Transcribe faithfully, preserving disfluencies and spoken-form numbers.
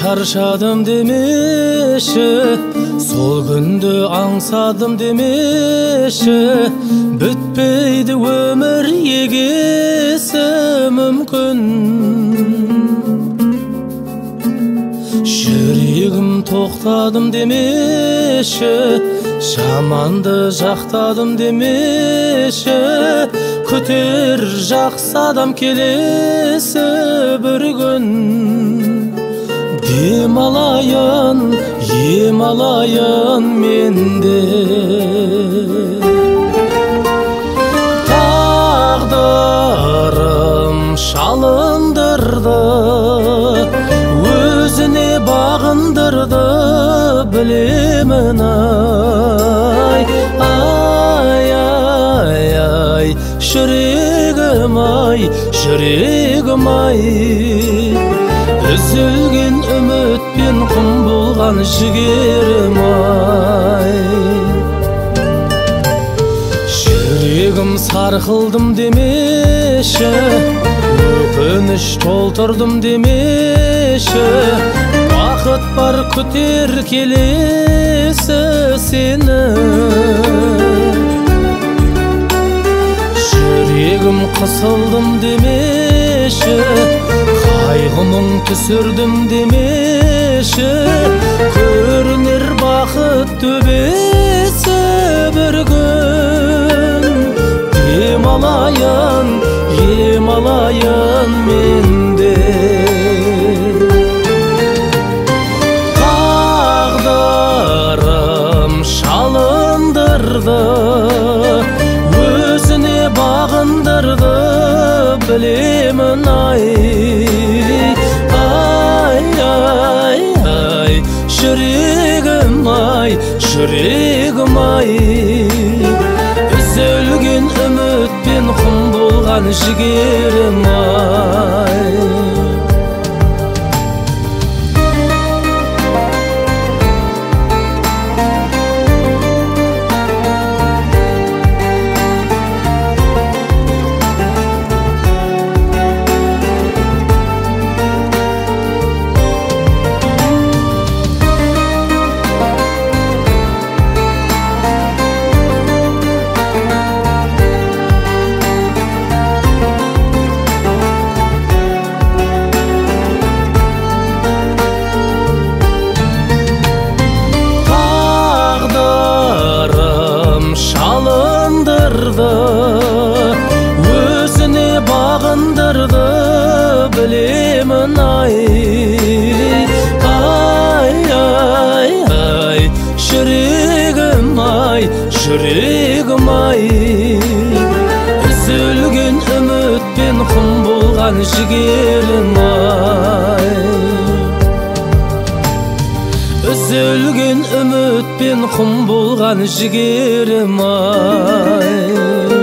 шаршадым демеші, сол күнді аңсадым демеші, бүтпейді өмір егесі мүмкін. Жүрегім тоқтадым демеші, жаманды жақтадым демеші, күтер жақсы адам келесі бір күн. Дем алайын, ем алайын менде. Тағдырым шалындырды, өзіне бағындырды, білемін ай. Ай, ай, ай, жүрегім ай, жүрегім ай. Үзілген үмітпен құм болған жігерім ай. Жүрегім сарқылдым демеші, өкініш толтырдым демеші, бақыт бар күтер келесі сені. Жүрегім қысылдым демеші, қайғымың түсірдім демеші, көрінер бақыт төбесі бір күн. Дем алайын, ем алайын менде. Тағдырым шалындырды, өзіне бағындырды, білемін ай. Ай, ай, ай, жүрегім ай, жүрегім ай. Үзілген үмітпен құм болған жігерім ай. Өзіне бағындырды, білемін ай. Ай, ай, ай, жүрегім ай, жүрегім ай. Үзілген үмітпен құм болған жігерім ай. Үзілген үмітпен құм болған жігерім ай.